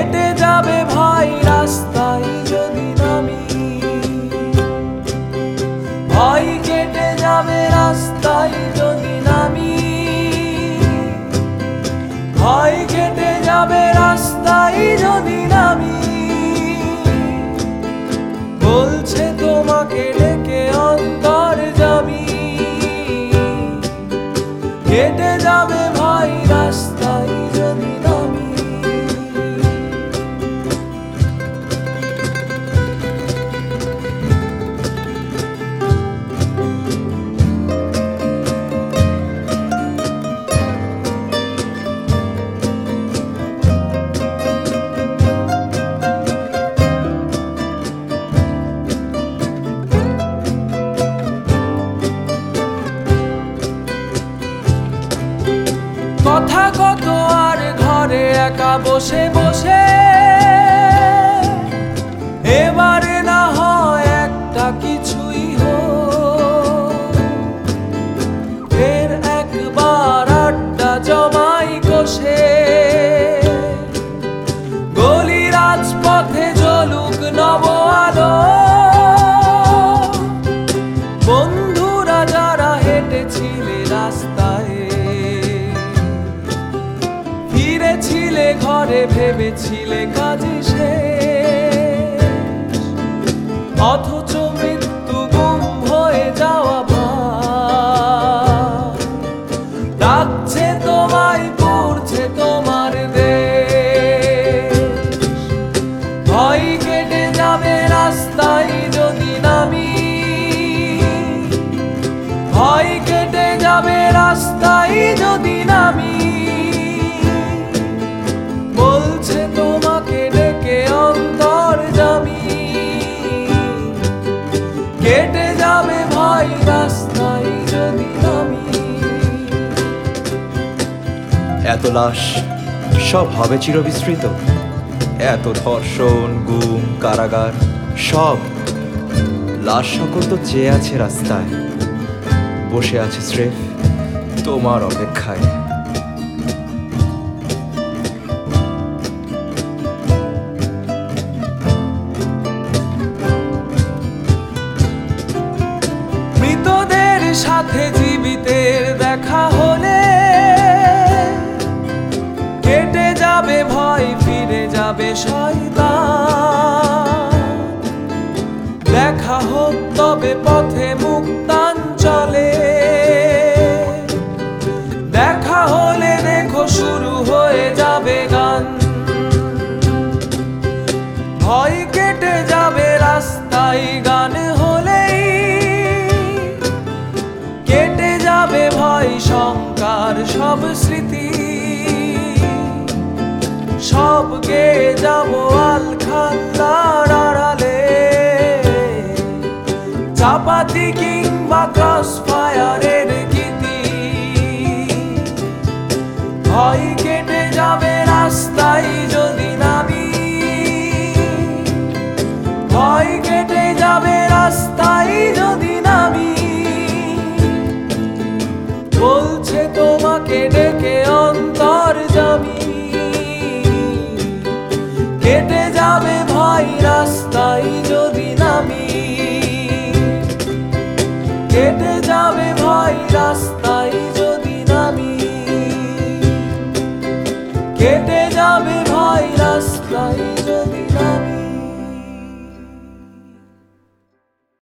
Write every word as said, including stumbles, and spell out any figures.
কেটে যাবে ভাই রাস্তায় যদি নামি, ভয় কেটে যাবে রাস্তায় যদি নামি, ভয় কেটে যাবে রাস্তায় যদি নামি। বলছে তোমাকে ডেকে অন্তর্যামী, কেটে যাবে ভাই রাস্তায় যদি নামি। কথা কত আর ঘরে একা বসে বসে, এবারে না হয় একটা কিছুই হোক। ফের একবার আড্ডা জমাই কষে, গলি রাজপথে জ্বলুক নব আলো। বন্ধুরা যারা হেঁটেছিলে রাস্তায়, ফিরেছিলে ঘরে ভেবেছিলে কাজ শেষ, অথচ মৃত্যু গুম হয়ে যাওয়া ভাই ডাকছে তোমায়, পড়ছে তোমার দেশ। ভয় কেটে যাবে রাস্তায় যদি নামি, ভয় কেটে যাবে রাস্তায় যদি নামি। বলছে তোমাকে ডেকে অন্তর্যামী, কেটে যাবে ভাই রাস্তায় যদি নামি। এত লাশ সব হবে চিরবিস্মৃত, এত ধর্ষণ, গুম, কারাগার, সব লাশ সকল তো চেয়ে আছে রাস্তায়, বসে আছে স্রেফ তোমার অপেক্ষায়। মৃতদের সাথে জীবিতের দেখা হলে, কেটে যাবে ভয়, ফিরে যাবে শয়তান। দেখা হোক তবে পথে মুক্তাঞ্চলে, দেখা হলে দেখো শুরু হয়ে যাবে গান। ভয় কেটে যাবে রাস্তায় গান হলেই, কেটে যাবে ভয় শঙ্কার সব স্মৃতি। সব গেয়ে যাবো আলখাল্লার আড়ালে, চাপাতি কিংবা ক্রস ফায়ারের গীতি। ভয় কেটে যাবে রাস্তায় যদি নামি, ভয় কেটে যাবে রাস্তায় যদি নামি। বলছে তোমাকে ডেকে অন্তর্যামী, কেটে যাবে ভাই রাস্তায় যদি নামি, কেটে যাবে ভাই রাস্তায় যদি নামি, কেটে যাবে ভাই রাস্তায় যদি